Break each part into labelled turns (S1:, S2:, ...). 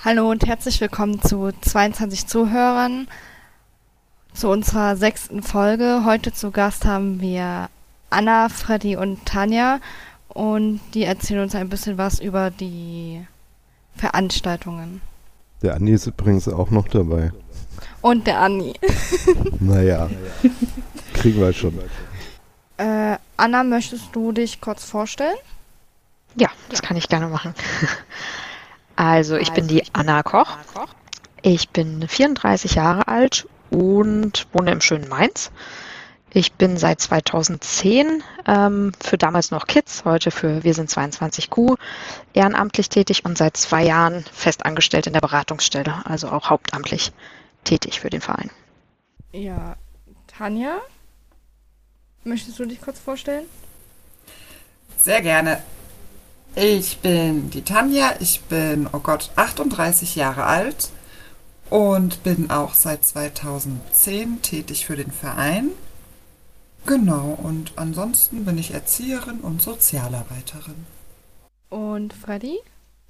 S1: Hallo und herzlich willkommen zu 22 Zuhörern, zu unserer 6. Folge. Heute zu Gast haben wir Anna, Freddy und Tanja und die erzählen uns ein bisschen was über die Veranstaltungen.
S2: Der Andi ist übrigens auch noch dabei.
S1: Und der Anni.
S2: Naja, kriegen wir schon.
S1: Anna, möchtest du dich kurz vorstellen?
S3: Ja, das kann ich gerne machen. Also, ich bin die Anna Koch. Ich bin 34 Jahre alt und wohne im schönen Mainz. Ich bin seit 2010 für damals noch Kids, heute für Wir sind 22Q, ehrenamtlich tätig und seit 2 Jahren fest angestellt in der Beratungsstelle, also auch hauptamtlich tätig für den Verein.
S1: Ja, Tanja, möchtest du dich kurz vorstellen?
S4: Sehr gerne. Ich bin die Tanja, ich bin, 38 Jahre alt und bin auch seit 2010 tätig für den Verein. Genau, und ansonsten bin ich Erzieherin und Sozialarbeiterin.
S1: Und Freddy?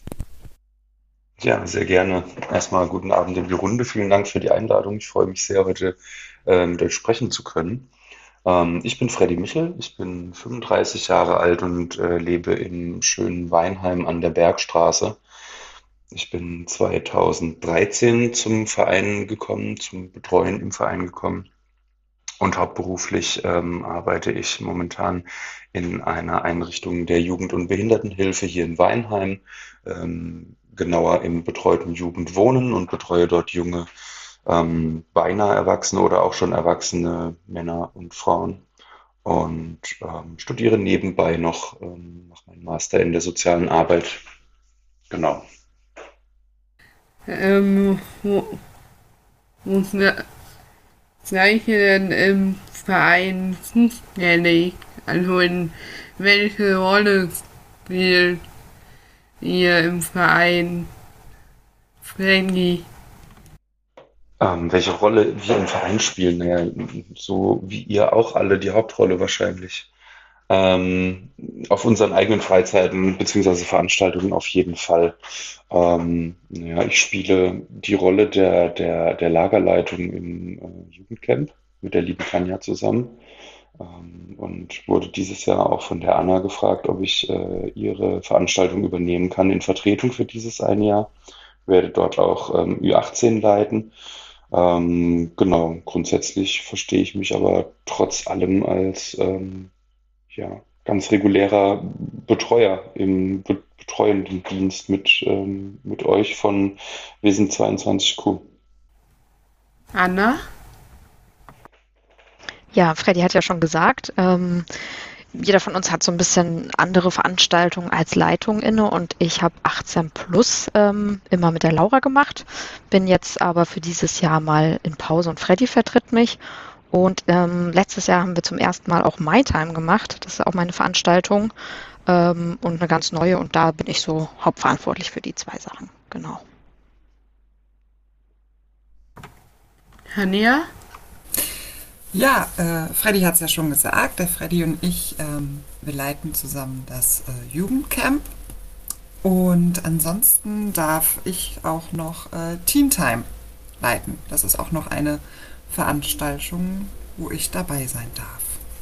S5: Ja, sehr gerne. Erstmal guten Abend in die Runde. Vielen Dank für die Einladung. Ich freue mich sehr, heute mit euch sprechen zu können. Ich bin Freddy Michel, ich bin 35 Jahre alt und lebe im schönen Weinheim an der Bergstraße. Ich bin 2013 zum Verein gekommen, zum Betreuen im Verein gekommen und hauptberuflich arbeite ich momentan in einer Einrichtung der Jugend- und Behindertenhilfe hier in Weinheim, genauer im betreuten Jugendwohnen und betreue dort junge beinahe Erwachsene oder auch schon erwachsene Männer und Frauen und studiere nebenbei noch, mache meinen Master in der sozialen Arbeit. Genau.
S6: Wo seid ihr denn im Verein zuständig? Also in welche Rolle spielt ihr im Verein? Freddy?
S5: Welche Rolle wir im Verein spielen? Naja, so wie ihr auch alle die Hauptrolle wahrscheinlich. Ähm, auf unseren eigenen Freizeiten beziehungsweise Veranstaltungen auf jeden Fall. Naja, ich spiele die Rolle der Lagerleitung im Jugendcamp mit der lieben Tanja zusammen. Und wurde dieses Jahr auch von der Anna gefragt, ob ich ihre Veranstaltung übernehmen kann in Vertretung für dieses eine Jahr. Werde dort auch Ü18 leiten. Genau, grundsätzlich verstehe ich mich aber trotz allem als ja, ganz regulärer Betreuer im betreuenden Dienst mit euch von Wir sind 22Q.
S6: Anna?
S3: Ja, Freddy hat ja schon gesagt, jeder von uns hat so ein bisschen andere Veranstaltungen als Leitung inne und ich habe 18 plus immer mit der Laura gemacht, bin jetzt aber für dieses Jahr mal in Pause und Freddy vertritt mich. Und letztes Jahr haben wir zum ersten Mal auch MyTime gemacht. Das ist auch meine Veranstaltung und eine ganz neue. Und da bin ich so hauptverantwortlich für die 2 Sachen. Genau.
S6: Tanja?
S4: Ja, Freddy hat es ja schon gesagt, der Freddy und ich, wir leiten zusammen das Jugendcamp und ansonsten darf ich auch noch Teen Time leiten. Das ist auch noch eine Veranstaltung, wo ich dabei sein darf.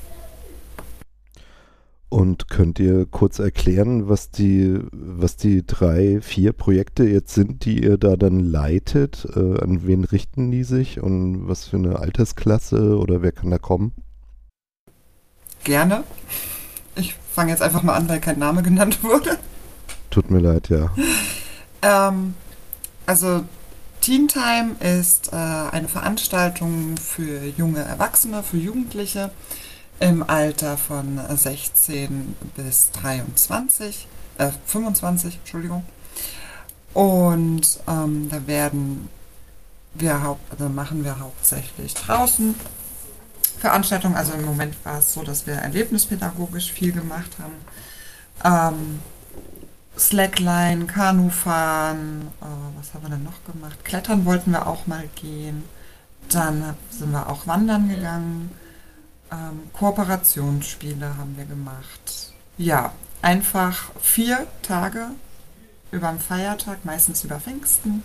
S2: Und könnt ihr kurz erklären, was die 3, 4 Projekte jetzt sind, die ihr da dann leitet? An wen richten die sich und was für eine Altersklasse oder wer kann da kommen?
S4: Gerne. Ich fange jetzt einfach mal an, weil kein Name genannt wurde.
S2: Tut mir leid, ja.
S4: Also Teen Time ist eine Veranstaltung für junge Erwachsene, für Jugendliche im Alter von 16 bis 25, Entschuldigung. Und da machen wir hauptsächlich draußen Veranstaltungen. Also im Moment war es so, dass wir erlebnispädagogisch viel gemacht haben. Slackline, Kanufahren, was haben wir denn noch gemacht? Klettern wollten wir auch mal gehen. Dann sind wir auch wandern gegangen. Kooperationsspiele haben wir gemacht. Ja, einfach 4 Tage über den Feiertag, meistens über Pfingsten.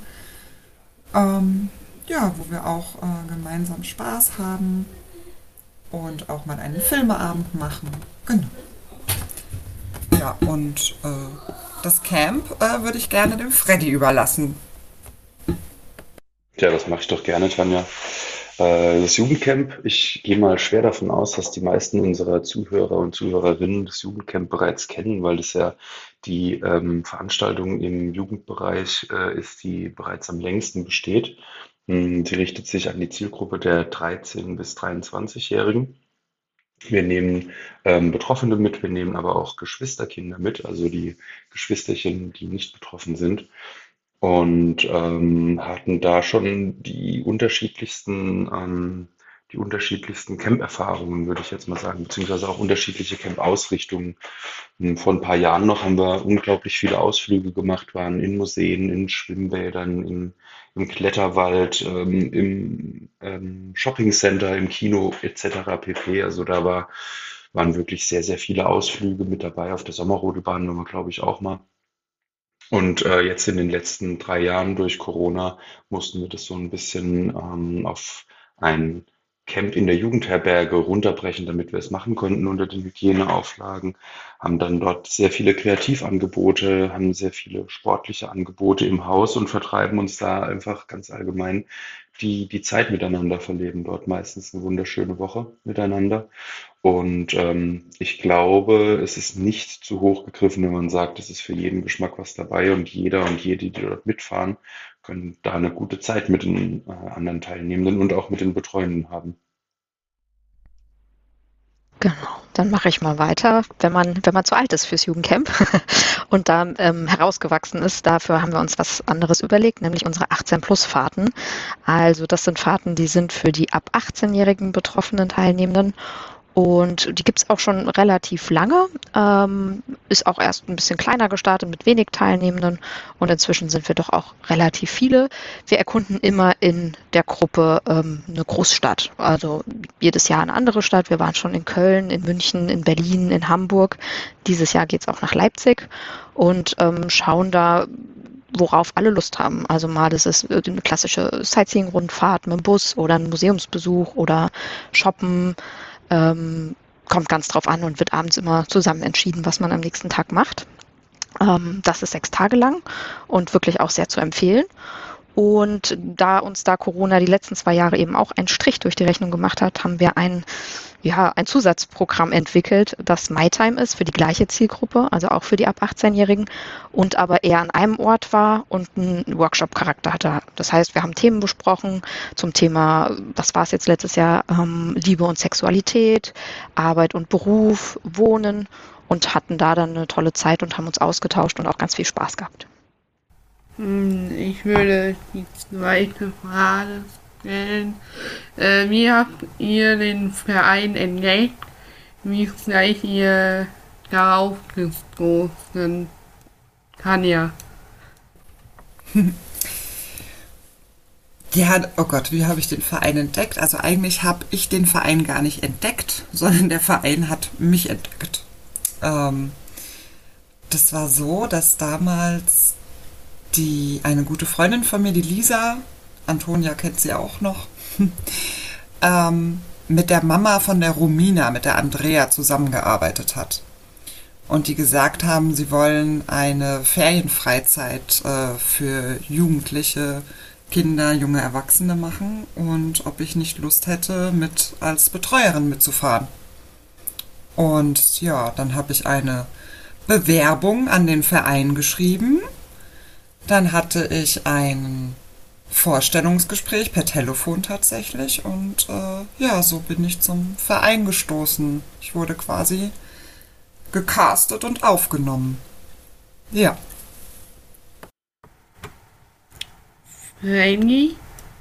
S4: Ja, wo wir auch gemeinsam Spaß haben und auch mal einen Filmeabend machen. Genau. Ja, und das Camp würde ich gerne dem Freddy überlassen.
S5: Ja, das mache ich doch gerne, Tanja. Das Jugendcamp, ich gehe mal schwer davon aus, dass die meisten unserer Zuhörer und Zuhörerinnen das Jugendcamp bereits kennen, weil es ja die Veranstaltung im Jugendbereich ist, die bereits am längsten besteht. Sie richtet sich an die Zielgruppe der 13- bis 23-Jährigen. Wir nehmen Betroffene mit, wir nehmen aber auch Geschwisterkinder mit, also die Geschwisterchen, die nicht betroffen sind. Und hatten da schon die unterschiedlichsten Camp-Erfahrungen, würde ich jetzt mal sagen, beziehungsweise auch unterschiedliche Camp-Ausrichtungen. Vor ein paar Jahren noch haben wir unglaublich viele Ausflüge gemacht, waren in Museen, in Schwimmbädern, im Kletterwald, im Shoppingcenter, im Kino etc. pp. Also waren wirklich sehr, sehr viele Ausflüge mit dabei. Auf der Sommerrodelbahn waren wir, glaube ich, auch mal. Und jetzt in den letzten 3 Jahren durch Corona mussten wir das so ein bisschen auf ein Camp in der Jugendherberge runterbrechen, damit wir es machen konnten unter den Hygieneauflagen. Haben dann dort sehr viele Kreativangebote, haben sehr viele sportliche Angebote im Haus und vertreiben uns da einfach ganz allgemein die Zeit miteinander, verleben dort meistens eine wunderschöne Woche miteinander. Und ich glaube, es ist nicht zu hoch gegriffen, wenn man sagt, es ist für jeden Geschmack was dabei und jeder und jede, die dort mitfahren, können da eine gute Zeit mit den anderen Teilnehmenden und auch mit den Betreuenden haben.
S3: Genau, dann mache ich mal weiter. Wenn man zu alt ist fürs Jugendcamp und da herausgewachsen ist, dafür haben wir uns was anderes überlegt, nämlich unsere 18-Plus-Fahrten. Also das sind Fahrten, die sind für die ab 18-jährigen betroffenen Teilnehmenden. Und die gibt's auch schon relativ lange, ist auch erst ein bisschen kleiner gestartet mit wenig Teilnehmenden und inzwischen sind wir doch auch relativ viele. Wir erkunden immer in der Gruppe eine Großstadt, also jedes Jahr eine andere Stadt. Wir waren schon in Köln, in München, in Berlin, in Hamburg. Dieses Jahr geht's auch nach Leipzig und schauen da, worauf alle Lust haben. Also mal, das ist eine klassische Sightseeing-Rundfahrt mit dem Bus oder ein Museumsbesuch oder Shoppen. Kommt ganz drauf an und wird abends immer zusammen entschieden, was man am nächsten Tag macht. Das ist 6 Tage lang und wirklich auch sehr zu empfehlen. Und da uns da Corona die letzten 2 Jahre eben auch einen Strich durch die Rechnung gemacht hat, haben wir ein Zusatzprogramm entwickelt, das MyTime ist für die gleiche Zielgruppe, also auch für die ab 18-Jährigen und aber eher an einem Ort war und einen Workshop-Charakter hatte. Das heißt, wir haben Themen besprochen zum Thema, was war es jetzt letztes Jahr, Liebe und Sexualität, Arbeit und Beruf, Wohnen und hatten da dann eine tolle Zeit und haben uns ausgetauscht und auch ganz viel Spaß gehabt.
S6: Ich würde die zweite Frage stellen. Wie habt ihr den Verein entdeckt? Wie seid ihr darauf gestoßen? Tanja.
S4: Ja, oh Gott, wie habe ich den Verein entdeckt? Also eigentlich habe ich den Verein gar nicht entdeckt, sondern der Verein hat mich entdeckt. Das war so, dass damals eine gute Freundin von mir, die Lisa, Antonia kennt sie auch noch, mit der Mama von der Romina, mit der Andrea zusammengearbeitet hat. Und die gesagt haben, sie wollen eine Ferienfreizeit für Jugendliche, Kinder, junge Erwachsene machen und ob ich nicht Lust hätte, mit als Betreuerin mitzufahren. Und ja, dann habe ich eine Bewerbung an den Verein geschrieben. Dann hatte ich ein Vorstellungsgespräch per Telefon tatsächlich und so bin ich zum Verein gestoßen. Ich wurde quasi gecastet und aufgenommen. Ja.
S6: Reini?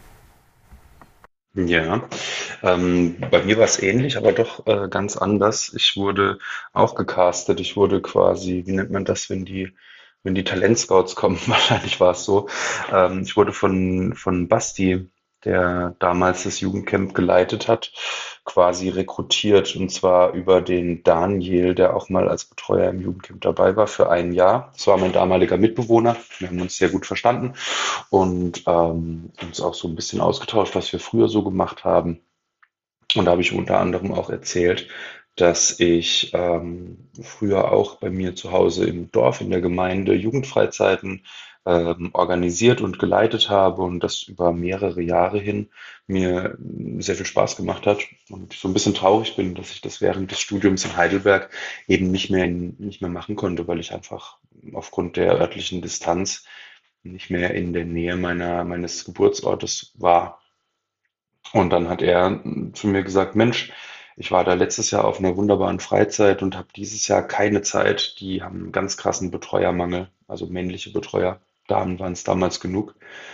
S5: Ja, bei mir war es ähnlich, aber doch ganz anders. Ich wurde auch gecastet. Ich wurde quasi, wie nennt man das, wenn die Talentscouts kommen? Wahrscheinlich war es so. Ich wurde von Basti der damals das Jugendcamp geleitet hat, quasi rekrutiert. Und zwar über den Daniel, der auch mal als Betreuer im Jugendcamp dabei war für ein Jahr. Das war mein damaliger Mitbewohner. Wir haben uns sehr gut verstanden und uns auch so ein bisschen ausgetauscht, was wir früher so gemacht haben. Und da habe ich unter anderem auch erzählt, dass ich früher auch bei mir zu Hause im Dorf, in der Gemeinde Jugendfreizeiten organisiert und geleitet habe und das über mehrere Jahre hin mir sehr viel Spaß gemacht hat und ich so ein bisschen traurig bin, dass ich das während des Studiums in Heidelberg eben nicht mehr machen konnte, weil ich einfach aufgrund der örtlichen Distanz nicht mehr in der Nähe meines Geburtsortes war. Und dann hat er zu mir gesagt, Mensch, ich war da letztes Jahr auf einer wunderbaren Freizeit und habe dieses Jahr keine Zeit. Die haben einen ganz krassen Betreuermangel, also männliche Betreuer. Damen waren es damals genug.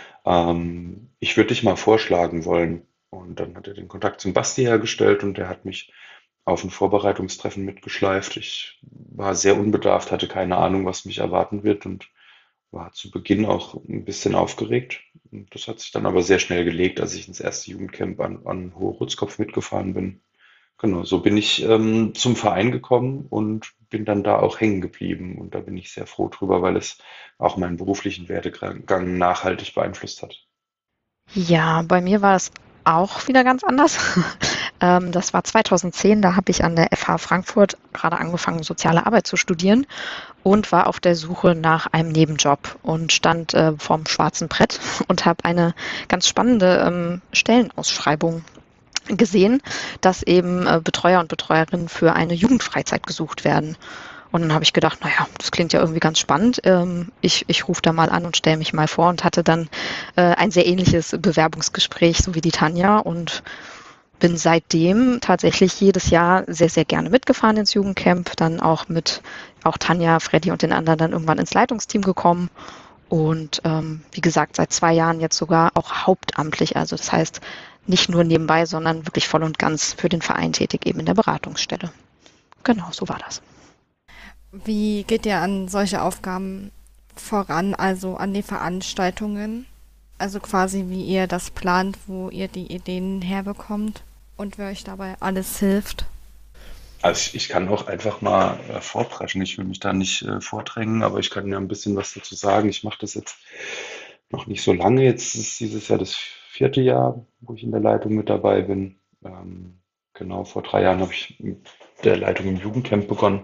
S5: Ich würde dich mal vorschlagen wollen. Und dann hat er den Kontakt zum Basti hergestellt und der hat mich auf ein Vorbereitungstreffen mitgeschleift. Ich war sehr unbedarft, hatte keine Ahnung, was mich erwarten wird und war zu Beginn auch ein bisschen aufgeregt. Und das hat sich dann aber sehr schnell gelegt, als ich ins erste Jugendcamp an Hohe Rotskopf mitgefahren bin. Genau, so bin ich zum Verein gekommen und bin dann da auch hängen geblieben. Und da bin ich sehr froh drüber, weil es auch meinen beruflichen Werdegang nachhaltig beeinflusst hat.
S3: Ja, bei mir war es auch wieder ganz anders. Das war 2010, da habe ich an der FH Frankfurt gerade angefangen, soziale Arbeit zu studieren und war auf der Suche nach einem Nebenjob und stand vorm schwarzen Brett und habe eine ganz spannende Stellenausschreibung gesehen, dass eben Betreuer und Betreuerinnen für eine Jugendfreizeit gesucht werden. Und dann habe ich gedacht, naja, das klingt ja irgendwie ganz spannend. Ich rufe da mal an und stelle mich mal vor und hatte dann ein sehr ähnliches Bewerbungsgespräch, so wie die Tanja, und bin seitdem tatsächlich jedes Jahr sehr, sehr gerne mitgefahren ins Jugendcamp, dann auch mit Tanja, Freddy und den anderen dann irgendwann ins Leitungsteam gekommen und wie gesagt, seit 2 Jahren jetzt sogar auch hauptamtlich, also das heißt nicht nur nebenbei, sondern wirklich voll und ganz für den Verein tätig, eben in der Beratungsstelle. Genau, so war das.
S1: Wie geht ihr an solche Aufgaben voran, also an die Veranstaltungen? Also quasi, wie ihr das plant, wo ihr die Ideen herbekommt und wer euch dabei alles hilft?
S5: Also ich kann auch einfach mal vorpreschen. Ich will mich da nicht vordrängen, aber ich kann ja ein bisschen was dazu sagen. Ich mache das jetzt noch nicht so lange. Jetzt ist dieses Jahr das 4. Jahr, wo ich in der Leitung mit dabei bin. Genau, vor 3 Jahren habe ich mit der Leitung im Jugendcamp begonnen.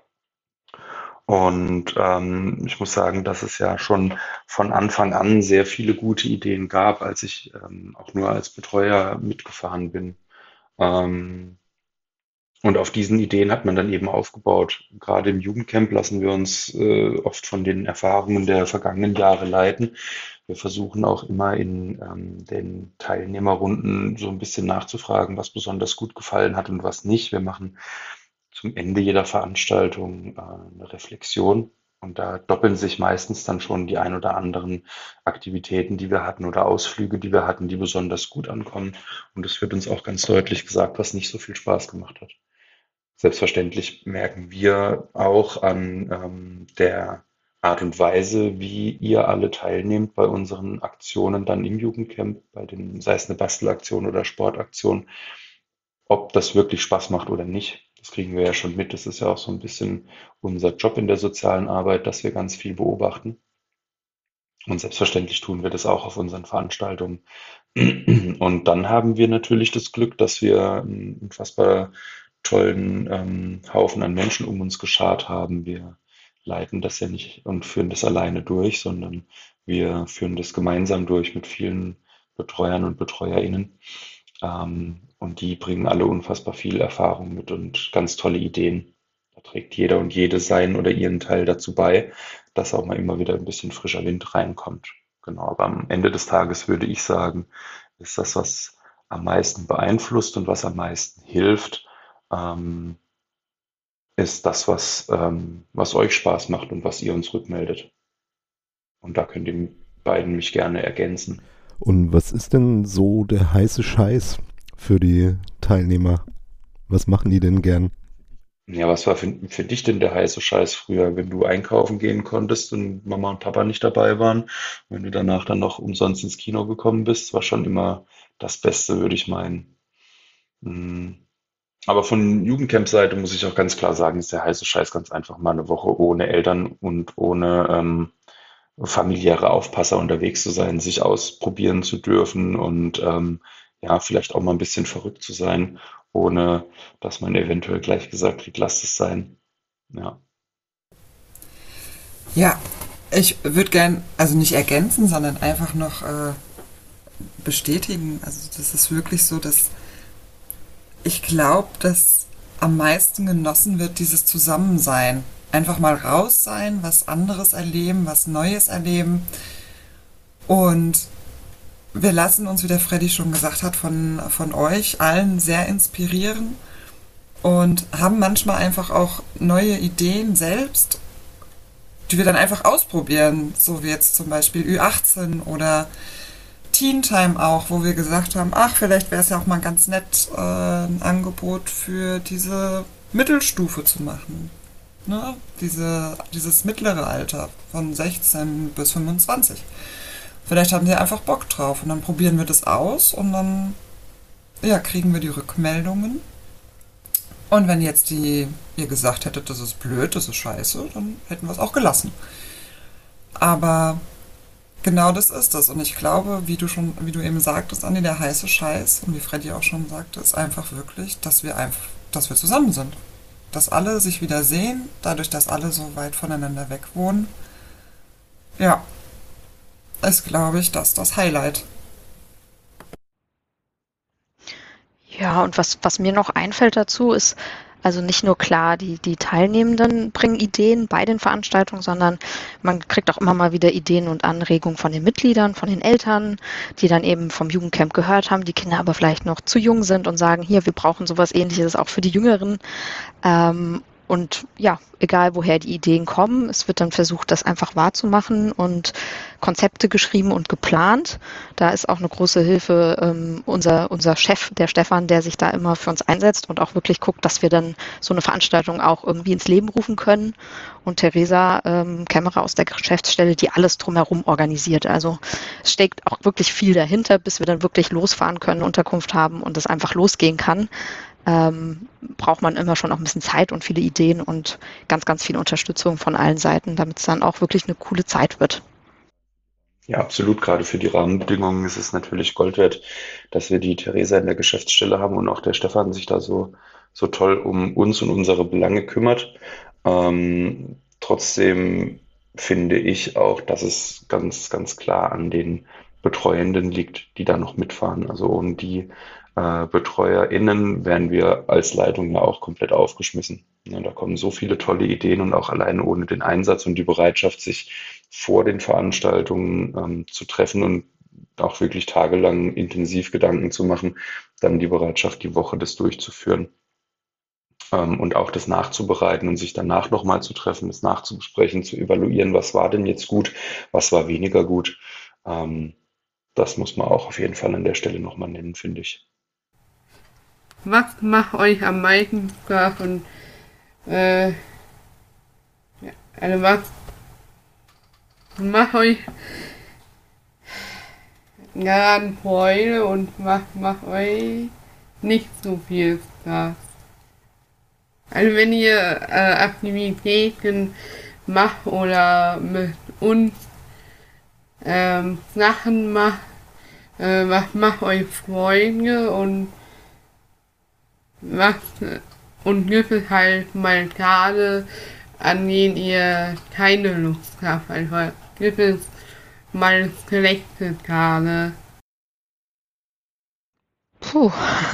S5: Und ich muss sagen, dass es ja schon von Anfang an sehr viele gute Ideen gab, als ich auch nur als Betreuer mitgefahren bin. Und auf diesen Ideen hat man dann eben aufgebaut. Gerade im Jugendcamp lassen wir uns oft von den Erfahrungen der vergangenen Jahre leiten. Wir versuchen auch immer in den Teilnehmerrunden so ein bisschen nachzufragen, was besonders gut gefallen hat und was nicht. Wir machen zum Ende jeder Veranstaltung eine Reflexion. Und da doppeln sich meistens dann schon die ein oder anderen Aktivitäten, die wir hatten oder Ausflüge, die wir hatten, die besonders gut ankommen. Und es wird uns auch ganz deutlich gesagt, was nicht so viel Spaß gemacht hat. Selbstverständlich merken wir auch an der Art und Weise, wie ihr alle teilnehmt bei unseren Aktionen dann im Jugendcamp, sei es eine Bastelaktion oder Sportaktion, ob das wirklich Spaß macht oder nicht. Das kriegen wir ja schon mit. Das ist ja auch so ein bisschen unser Job in der sozialen Arbeit, dass wir ganz viel beobachten. Und selbstverständlich tun wir das auch auf unseren Veranstaltungen. Und dann haben wir natürlich das Glück, dass wir einen unfassbar tollen Haufen an Menschen um uns geschart haben. Wir leiten das ja nicht und führen das alleine durch, sondern wir führen das gemeinsam durch mit vielen Betreuern und BetreuerInnen. Und die bringen alle unfassbar viel Erfahrung mit und ganz tolle Ideen. Da trägt jeder und jede seinen oder ihren Teil dazu bei, dass auch mal immer wieder ein bisschen frischer Wind reinkommt. Genau, aber am Ende des Tages würde ich sagen, ist das, was am meisten beeinflusst und was am meisten hilft, ist das, was euch Spaß macht und was ihr uns rückmeldet. Und da könnt ihr beiden mich gerne ergänzen.
S2: Und was ist denn so der heiße Scheiß für die Teilnehmer? Was machen die denn gern?
S5: Ja, was war für dich denn der heiße Scheiß früher, wenn du einkaufen gehen konntest und Mama und Papa nicht dabei waren, wenn du danach dann noch umsonst ins Kino gekommen bist, war schon immer das Beste, würde ich meinen. Mm. Aber von Jugendcamp-Seite muss ich auch ganz klar sagen, ist der heiße Scheiß ganz einfach mal eine Woche ohne Eltern und ohne familiäre Aufpasser unterwegs zu sein, sich ausprobieren zu dürfen und ja, vielleicht auch mal ein bisschen verrückt zu sein, ohne dass man eventuell gleich gesagt kriegt, lasst es sein. Ja.
S4: Ja, ich würde gern, also nicht ergänzen, sondern einfach noch bestätigen. Also das ist wirklich so, dass ich glaube, dass am meisten genossen wird dieses Zusammensein. Einfach mal raus sein, was anderes erleben, was Neues erleben. Und wir lassen uns, wie der Freddy schon gesagt hat, von euch allen sehr inspirieren und haben manchmal einfach auch neue Ideen selbst, die wir dann einfach ausprobieren. So wie jetzt zum Beispiel Ü18 oder Teen Time auch, wo wir gesagt haben, ach, vielleicht wäre es ja auch mal ganz nett, ein Angebot für diese Mittelstufe zu machen. Ne? Dieses mittlere Alter von 16 bis 25. Vielleicht haben die einfach Bock drauf und dann probieren wir das aus und dann ja, kriegen wir die Rückmeldungen. Und wenn jetzt ihr gesagt hättet, das ist blöd, das ist scheiße, dann hätten wir es auch gelassen. Aber genau das ist es. Und ich glaube, wie du eben sagtest, Andi, der heiße Scheiß, und wie Freddy auch schon sagte, ist einfach wirklich, dass wir zusammen sind. Dass alle sich wieder sehen, dadurch, dass alle so weit voneinander weg wohnen. Ja, ist, glaube ich, das Highlight.
S3: Ja, und was mir noch einfällt dazu ist, also nicht nur klar, die Teilnehmenden bringen Ideen bei den Veranstaltungen, sondern man kriegt auch immer mal wieder Ideen und Anregungen von den Mitgliedern, von den Eltern, die dann eben vom Jugendcamp gehört haben, die Kinder aber vielleicht noch zu jung sind und sagen, hier, wir brauchen sowas Ähnliches auch für die Jüngeren. Und ja, egal woher die Ideen kommen, es wird dann versucht, das einfach wahrzumachen und Konzepte geschrieben und geplant. Da ist auch eine große Hilfe unser Chef, der Stefan, der sich da immer für uns einsetzt und auch wirklich guckt, dass wir dann so eine Veranstaltung auch irgendwie ins Leben rufen können. Und Theresa Kämmerer aus der Geschäftsstelle, die alles drumherum organisiert. Also es steckt auch wirklich viel dahinter, bis wir dann wirklich losfahren können, Unterkunft haben und es einfach losgehen kann. Braucht man immer schon auch ein bisschen Zeit und viele Ideen und ganz, ganz viel Unterstützung von allen Seiten, damit es dann auch wirklich eine coole Zeit wird.
S5: Ja, absolut. Gerade für die Rahmenbedingungen ist es natürlich Gold wert, dass wir die Theresa in der Geschäftsstelle haben und auch der Stefan sich da so toll um uns und unsere Belange kümmert. Trotzdem finde ich auch, dass es ganz, ganz klar an den Betreuenden liegt, die da noch mitfahren. Also ohne die BetreuerInnen wären wir als Leitung ja auch komplett aufgeschmissen. Ja, da kommen so viele tolle Ideen und auch alleine ohne den Einsatz und die Bereitschaft, sich vor den Veranstaltungen zu treffen und auch wirklich tagelang intensiv Gedanken zu machen, dann die Bereitschaft, die Woche das durchzuführen und auch das nachzubereiten und sich danach nochmal zu treffen, das nachzubesprechen, zu evaluieren, was war denn jetzt gut, was war weniger gut. Das muss man auch auf jeden Fall an der Stelle nochmal nennen, finde ich.
S6: Was macht euch am meisten Spaß und ja, also was macht euch gerade Freude und was macht euch nicht so viel Spaß? Also wenn ihr Aktivitäten macht oder mit uns Sachen macht, was macht euch Freude und gibt es halt mal Tage, an denen ihr keine Lust habt. Also gibt es mal schlechte Tage.
S3: Puh.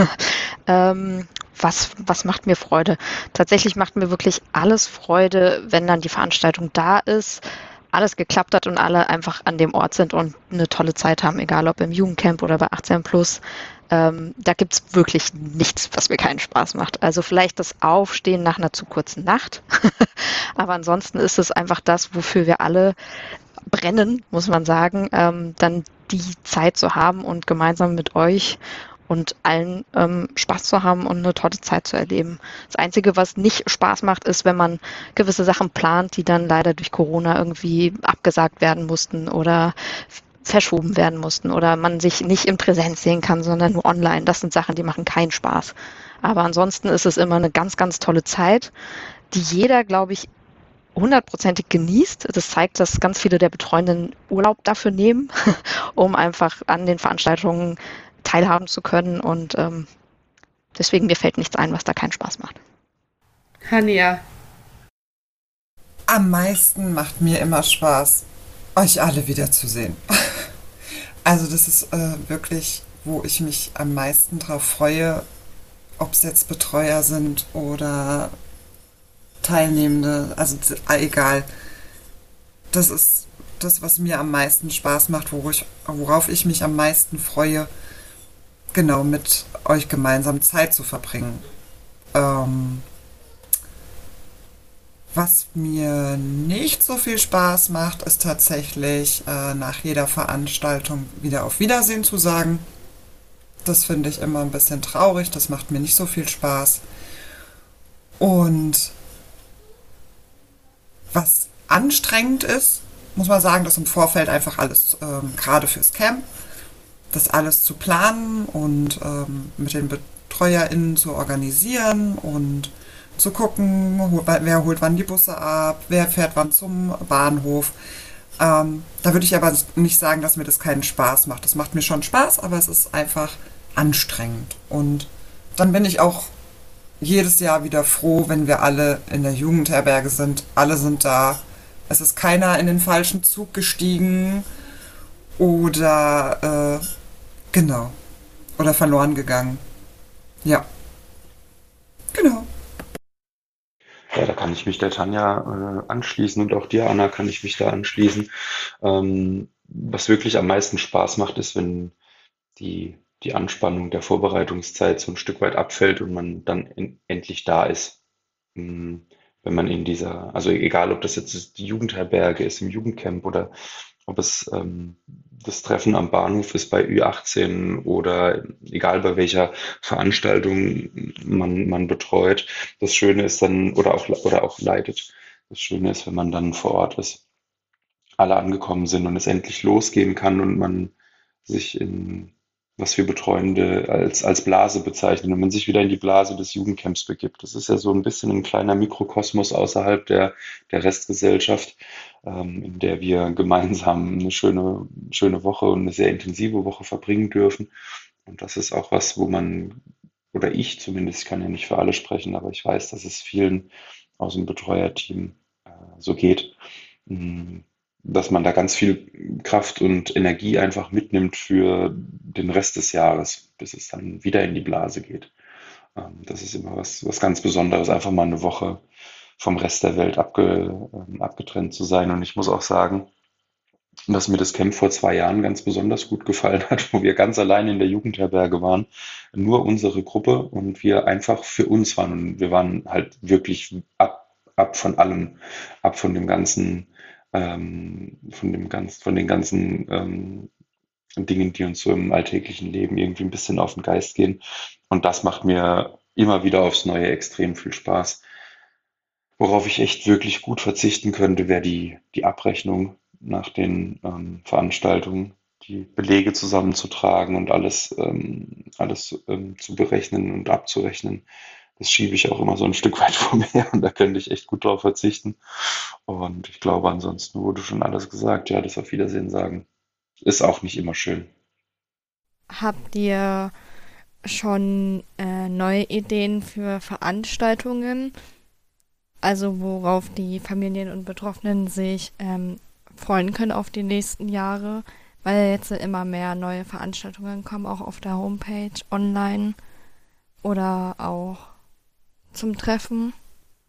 S3: Was macht mir Freude? Tatsächlich macht mir wirklich alles Freude, wenn dann die Veranstaltung da ist, alles geklappt hat und alle einfach an dem Ort sind und eine tolle Zeit haben, egal ob im Jugendcamp oder bei 18+. Da gibt's wirklich nichts, was mir keinen Spaß macht. Also vielleicht das Aufstehen nach einer zu kurzen Nacht. Aber ansonsten ist es einfach das, wofür wir alle brennen, muss man sagen, dann die Zeit zu haben und gemeinsam mit euch und allen Spaß zu haben und eine tolle Zeit zu erleben. Das Einzige, was nicht Spaß macht, ist, wenn man gewisse Sachen plant, die dann leider durch Corona irgendwie abgesagt werden mussten oder verschoben werden mussten oder man sich nicht in Präsenz sehen kann, sondern nur online. Das sind Sachen, die machen keinen Spaß. Aber ansonsten ist es immer eine ganz, ganz tolle Zeit, die jeder, glaube ich, 100%ig genießt. Das zeigt, dass ganz viele der Betreuenden Urlaub dafür nehmen, um einfach an den Veranstaltungen teilhaben zu können. Und deswegen, mir fällt nichts ein, was da keinen Spaß macht.
S6: Tanja.
S4: Am meisten macht mir immer Spaß, euch alle wiederzusehen. Also das ist wirklich, wo ich mich am meisten drauf freue, ob es jetzt Betreuer sind oder Teilnehmende, also egal. Das ist das, was mir am meisten Spaß macht, worauf ich mich am meisten freue, genau mit euch gemeinsam Zeit zu verbringen. Was mir nicht so viel Spaß macht, ist tatsächlich nach jeder Veranstaltung wieder auf Wiedersehen zu sagen. Das finde ich immer ein bisschen traurig, das macht mir nicht so viel Spaß. Und was anstrengend ist, muss man sagen, dass im Vorfeld einfach alles, gerade fürs Camp, das alles zu planen und mit den BetreuerInnen zu organisieren und zu gucken, wer holt wann die Busse ab, wer fährt wann zum Bahnhof. Da würde ich aber nicht sagen, dass mir das keinen Spaß macht. Das macht mir schon Spaß, aber es ist einfach anstrengend. Und dann bin ich auch jedes Jahr wieder froh, wenn wir alle in der Jugendherberge sind. Alle sind da. Es ist keiner in den falschen Zug gestiegen oder genau. Oder verloren gegangen. Ja. Genau.
S5: Ja, da kann ich mich der Tanja anschließen und auch dir, Anna, kann ich mich da anschließen. Was wirklich am meisten Spaß macht, ist, wenn die Anspannung der Vorbereitungszeit so ein Stück weit abfällt und man dann endlich da ist. Wenn man in dieser, also egal, ob das jetzt die Jugendherberge ist im Jugendcamp oder ob es das Treffen am Bahnhof ist bei Ü18 oder egal bei welcher Veranstaltung man betreut. Das Schöne ist dann, oder auch leitet. Das Schöne ist, wenn man dann vor Ort ist, alle angekommen sind und es endlich losgehen kann und man sich in, was wir Betreuende als Blase bezeichnen, wenn man sich wieder in die Blase des Jugendcamps begibt. Das ist ja so ein bisschen ein kleiner Mikrokosmos außerhalb der Restgesellschaft, in der wir gemeinsam eine schöne Woche und eine sehr intensive Woche verbringen dürfen. Und das ist auch was, wo man, oder ich zumindest, ich kann ja nicht für alle sprechen, aber ich weiß, dass es vielen aus dem Betreuerteam so geht, dass man da ganz viel Kraft und Energie einfach mitnimmt für den Rest des Jahres, bis es dann wieder in die Blase geht. Das ist immer was ganz Besonderes, einfach mal eine Woche vom Rest der Welt abgetrennt zu sein. Und ich muss auch sagen, dass mir das Camp vor 2 Jahren ganz besonders gut gefallen hat, wo wir ganz allein in der Jugendherberge waren, nur unsere Gruppe und wir einfach für uns waren. Und wir waren halt wirklich ab von allem, ab von dem ganzen von den ganzen Dingen, die uns so im alltäglichen Leben irgendwie ein bisschen auf den Geist gehen. Und das macht mir immer wieder aufs Neue extrem viel Spaß. Worauf ich echt wirklich gut verzichten könnte, wäre die Abrechnung nach den Veranstaltungen, die Belege zusammenzutragen und alles zu berechnen und abzurechnen. Das schiebe ich auch immer so ein Stück weit vor mir und da könnte ich echt gut drauf verzichten. Und ich glaube, ansonsten wurde schon alles gesagt. Ja, das Auf Wiedersehen sagen ist auch nicht immer schön.
S1: Habt ihr schon neue Ideen für Veranstaltungen? Also worauf die Familien und Betroffenen sich freuen können auf die nächsten Jahre, weil jetzt immer mehr neue Veranstaltungen kommen, auch auf der Homepage, online oder auch zum Treffen?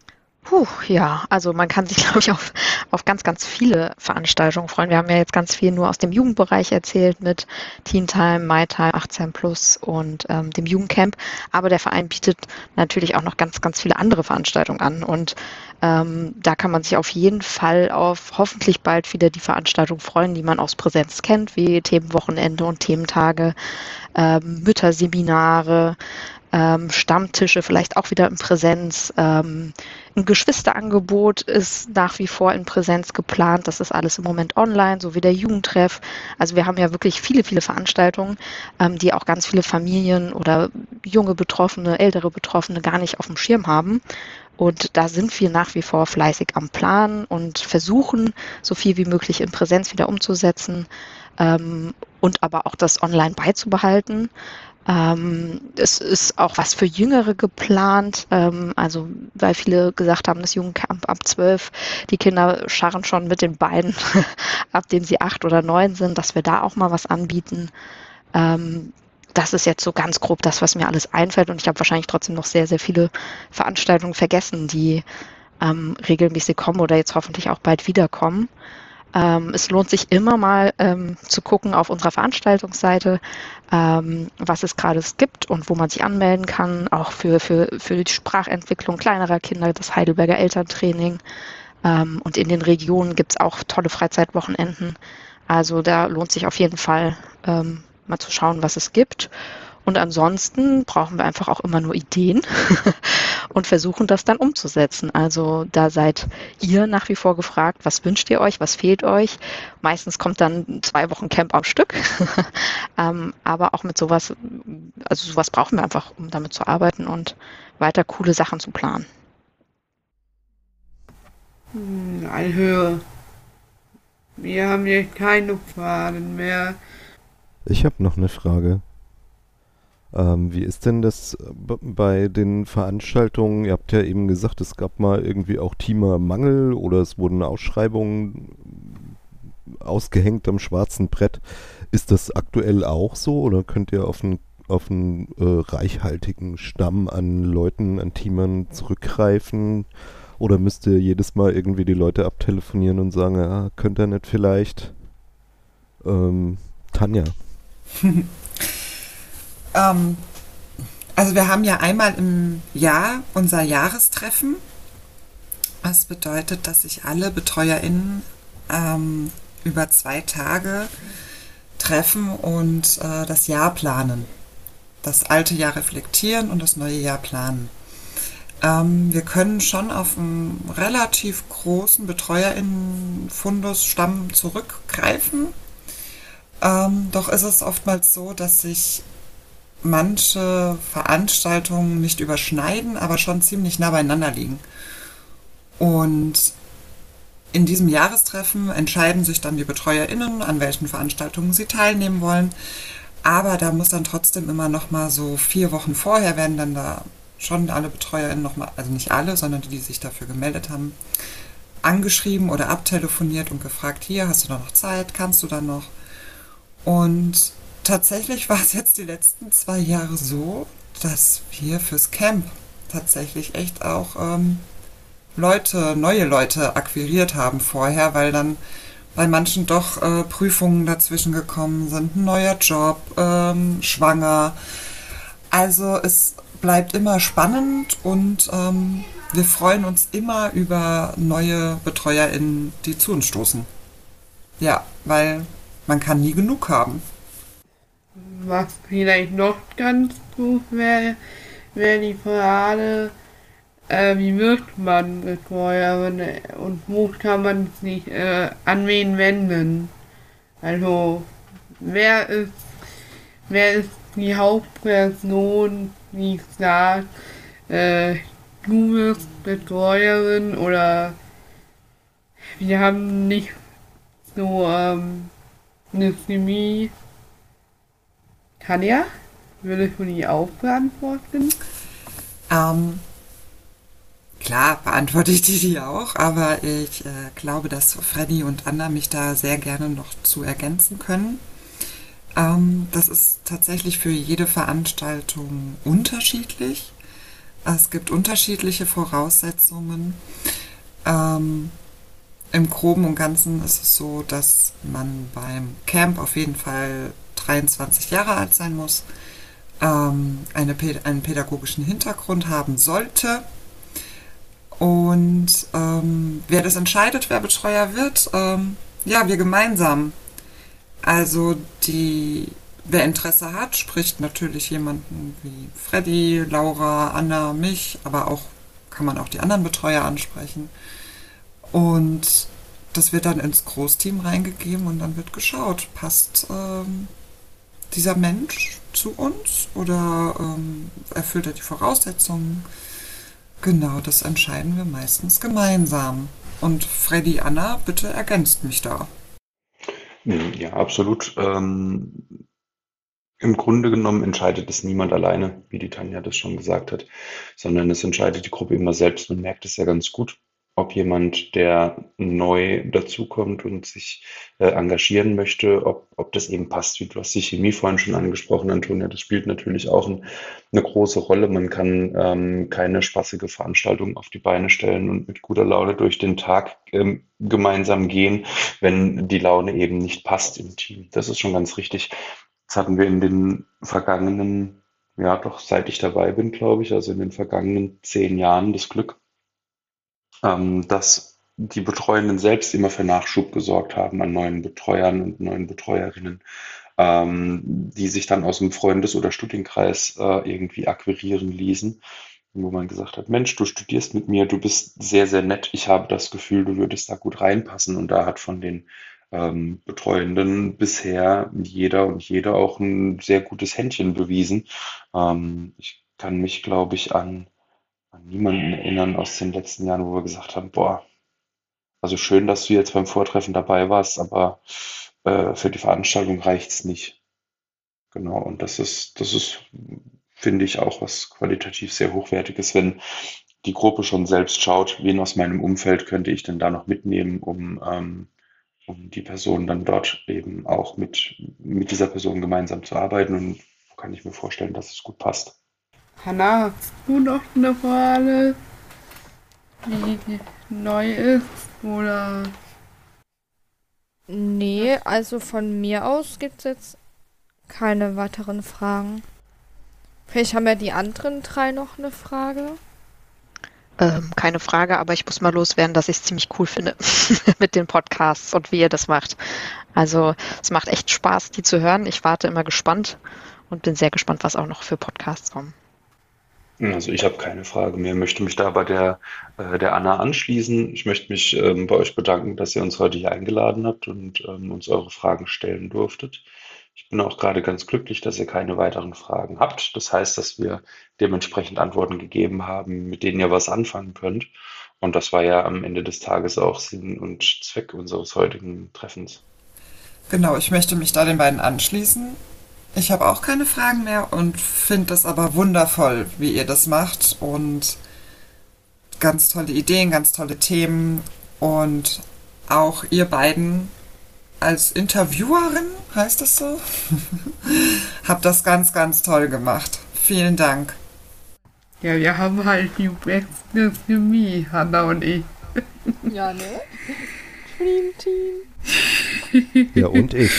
S3: Ja, also man kann sich, glaube ich, auf ganz, ganz viele Veranstaltungen freuen. Wir haben ja jetzt ganz viel nur aus dem Jugendbereich erzählt mit Teen Time, My Time, 18 Plus und dem Jugendcamp. Aber der Verein bietet natürlich auch noch ganz, ganz viele andere Veranstaltungen an. Und da kann man sich auf jeden Fall auf hoffentlich bald wieder die Veranstaltungen freuen, die man aus Präsenz kennt, wie Themenwochenende und Thementage, Mütterseminare, Stammtische, vielleicht auch wieder in Präsenz. Ein Geschwisterangebot ist nach wie vor in Präsenz geplant. Das ist alles im Moment online, so wie der Jugendtreff. Also wir haben ja wirklich viele, viele Veranstaltungen, die auch ganz viele Familien oder junge Betroffene, ältere Betroffene gar nicht auf dem Schirm haben. Und da sind wir nach wie vor fleißig am Plan und versuchen, so viel wie möglich in Präsenz wieder umzusetzen, und aber auch das online beizubehalten. Es ist auch was für Jüngere geplant, also weil viele gesagt haben, das Jugendcamp ab 12, die Kinder scharren schon mit den Beinen, ab denen sie 8 oder 9 sind, dass wir da auch mal was anbieten. Das ist jetzt so ganz grob das, was mir alles einfällt, und ich habe wahrscheinlich trotzdem noch sehr, sehr viele Veranstaltungen vergessen, die regelmäßig kommen oder jetzt hoffentlich auch bald wiederkommen. Es lohnt sich immer mal zu gucken auf unserer Veranstaltungsseite, was es gerade gibt und wo man sich anmelden kann, auch für die Sprachentwicklung kleinerer Kinder, das Heidelberger Elterntraining. Und in den Regionen gibt es auch tolle Freizeitwochenenden. Also da lohnt sich auf jeden Fall mal zu schauen, was es gibt. Und ansonsten brauchen wir einfach auch immer nur Ideen und versuchen das dann umzusetzen. Also da seid ihr nach wie vor gefragt, was wünscht ihr euch, was fehlt euch? Meistens kommt dann 2 Wochen Camp am Stück. Aber auch mit sowas, also sowas brauchen wir einfach, um damit zu arbeiten und weiter coole Sachen zu planen.
S6: Also, wir haben hier keine Fragen mehr.
S2: Ich habe noch eine Frage. Wie ist denn das bei den Veranstaltungen? Ihr habt ja eben gesagt, es gab mal irgendwie auch Teamermangel oder es wurden Ausschreibungen ausgehängt am schwarzen Brett. Ist das aktuell auch so oder könnt ihr auf einen reichhaltigen Stamm an Leuten, an Teamern zurückgreifen? Oder müsst ihr jedes Mal irgendwie die Leute abtelefonieren und sagen, ja, könnt ihr nicht vielleicht? Tanja.
S4: Also wir haben ja einmal im Jahr unser Jahrestreffen. Das bedeutet, dass sich alle BetreuerInnen über 2 Tage treffen und das Jahr planen. Das alte Jahr reflektieren und das neue Jahr planen. Wir können schon auf einen relativ großen BetreuerInnen-Fundus-Stamm zurückgreifen. Doch ist es oftmals so, dass sich manche Veranstaltungen nicht überschneiden, aber schon ziemlich nah beieinander liegen. Und in diesem Jahrestreffen entscheiden sich dann die BetreuerInnen, an welchen Veranstaltungen sie teilnehmen wollen. Aber da muss dann trotzdem immer noch mal so 4 Wochen vorher werden dann da schon alle BetreuerInnen noch mal, also nicht alle, sondern die sich dafür gemeldet haben, angeschrieben oder abtelefoniert und gefragt, hier, hast du da noch Zeit, kannst du da noch? Und tatsächlich war es jetzt die letzten 2 Jahre so, dass wir fürs Camp tatsächlich echt auch neue Leute akquiriert haben vorher, weil dann bei manchen doch Prüfungen dazwischen gekommen sind, ein neuer Job, schwanger. Also es bleibt immer spannend und wir freuen uns immer über neue BetreuerInnen, die zu uns stoßen. Ja, weil man kann nie genug haben.
S6: Was vielleicht noch ganz gut wäre, die Frage, wie wird man Betreuerin und wo kann man sich an wen wenden? Also, wer ist die Hauptperson, die sagt, du wirst Betreuerin, oder wir haben nicht so eine Chemie. Tanja, würdest du die auch beantworten?
S4: Klar beantworte ich die auch, aber ich glaube, dass Freddy und Anna mich da sehr gerne noch zu ergänzen können. Das ist tatsächlich für jede Veranstaltung unterschiedlich. Es gibt unterschiedliche Voraussetzungen. Im Groben und Ganzen ist es so, dass man beim Camp auf jeden Fall 23 Jahre alt sein muss, einen pädagogischen Hintergrund haben sollte. Und wer das entscheidet, wer Betreuer wird, ja, wir gemeinsam. Also wer Interesse hat, spricht natürlich jemanden wie Freddy, Laura, Anna, mich, aber auch kann man auch die anderen Betreuer ansprechen. Und das wird dann ins Großteam reingegeben und dann wird geschaut, passt dieser Mensch zu uns oder erfüllt er die Voraussetzungen? Genau, das entscheiden wir meistens gemeinsam. Und Freddy, Anna, bitte ergänzt mich da.
S5: Ja, absolut. Im Grunde genommen entscheidet es niemand alleine, wie die Tanja das schon gesagt hat, sondern es entscheidet die Gruppe immer selbst. Man merkt es ja ganz gut, ob jemand, der neu dazukommt und sich engagieren möchte, ob das eben passt. Du hast die Chemie vorhin schon angesprochen, Antonia, das spielt natürlich auch eine große Rolle. Man kann keine spaßige Veranstaltung auf die Beine stellen und mit guter Laune durch den Tag gemeinsam gehen, wenn die Laune eben nicht passt im Team. Das ist schon ganz richtig. Das hatten wir in den vergangenen, ja doch, seit ich dabei bin, glaube ich, also in den vergangenen 10 Jahren das Glück, dass die Betreuenden selbst immer für Nachschub gesorgt haben an neuen Betreuern und neuen Betreuerinnen, die sich dann aus dem Freundes- oder Studienkreis irgendwie akquirieren ließen, wo man gesagt hat, Mensch, du studierst mit mir, du bist sehr, sehr nett, ich habe das Gefühl, du würdest da gut reinpassen. Und da hat von den Betreuenden bisher jeder und jede auch ein sehr gutes Händchen bewiesen. Ich kann mich, glaube ich, an niemanden erinnern aus den letzten Jahren, wo wir gesagt haben, boah, also schön, dass du jetzt beim Vortreffen dabei warst, aber für die Veranstaltung reicht's nicht. Genau, und das ist, finde ich, auch was qualitativ sehr Hochwertiges, wenn die Gruppe schon selbst schaut, wen aus meinem Umfeld könnte ich denn da noch mitnehmen, um die Person dann dort eben auch mit dieser Person gemeinsam zu arbeiten, und wo kann ich mir vorstellen, dass es gut passt.
S6: Hanna, hast du noch eine Frage, die neu ist? Oder?
S1: Nee, also von mir aus gibt es jetzt keine weiteren Fragen. Vielleicht haben ja die anderen 3 noch eine Frage.
S3: Keine Frage, aber ich muss mal loswerden, dass ich es ziemlich cool finde mit den Podcasts und wie ihr das macht. Also es macht echt Spaß, die zu hören. Ich warte immer gespannt und bin sehr gespannt, was auch noch für Podcasts kommen.
S5: Also ich habe keine Frage mehr, möchte mich da bei der Anna anschließen. Ich möchte mich bei euch bedanken, dass ihr uns heute hier eingeladen habt und uns eure Fragen stellen durftet. Ich bin auch gerade ganz glücklich, dass ihr keine weiteren Fragen habt. Das heißt, dass wir dementsprechend Antworten gegeben haben, mit denen ihr was anfangen könnt. Und das war ja am Ende des Tages auch Sinn und Zweck unseres heutigen Treffens.
S4: Genau, ich möchte mich da den beiden anschließen. Ich habe auch keine Fragen mehr und finde das aber wundervoll, wie ihr das macht, und ganz tolle Ideen, ganz tolle Themen, und auch ihr beiden als Interviewerin, heißt das so, habt das ganz, ganz toll gemacht. Vielen Dank.
S6: Ja, wir haben halt die beste Chemie, Hanna und ich.
S1: Ja, ne? Dream Team.
S2: Ja, und ich.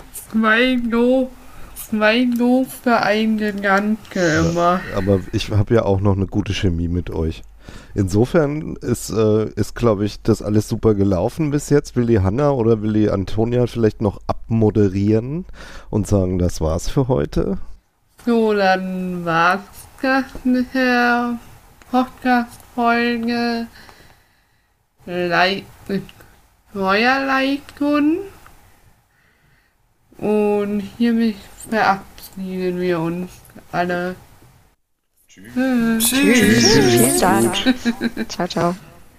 S6: Zwei doof für einen Gedanke immer.
S2: Aber ich habe ja auch noch eine gute Chemie mit euch. Insofern ist glaube ich, das alles super gelaufen bis jetzt. Will die Hanna oder will die Antonia vielleicht noch abmoderieren und sagen, das war's für heute?
S6: So, dann war's das mit der Podcast-Folge mit Steuerleitung. Und hiermit verabschieden wir uns alle.
S4: Tschüss.
S3: Vielen Dank. Ciao, ciao.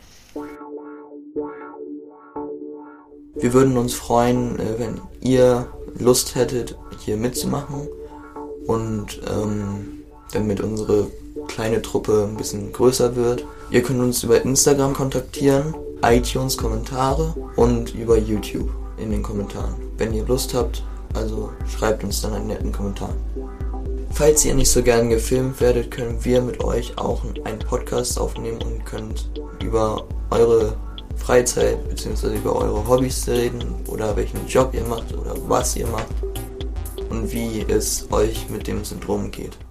S7: Wir würden uns freuen, wenn ihr Lust hättet, hier mitzumachen und damit unsere kleine Truppe ein bisschen größer wird. Ihr könnt uns über Instagram kontaktieren, iTunes-Kommentare und über YouTube in den Kommentaren. Wenn ihr Lust habt, also schreibt uns dann einen netten Kommentar. Falls ihr nicht so gern gefilmt werdet, können wir mit euch auch einen Podcast aufnehmen und könnt über eure Freizeit bzw. über eure Hobbys reden oder welchen Job ihr macht oder was ihr macht und wie es euch mit dem Syndrom geht.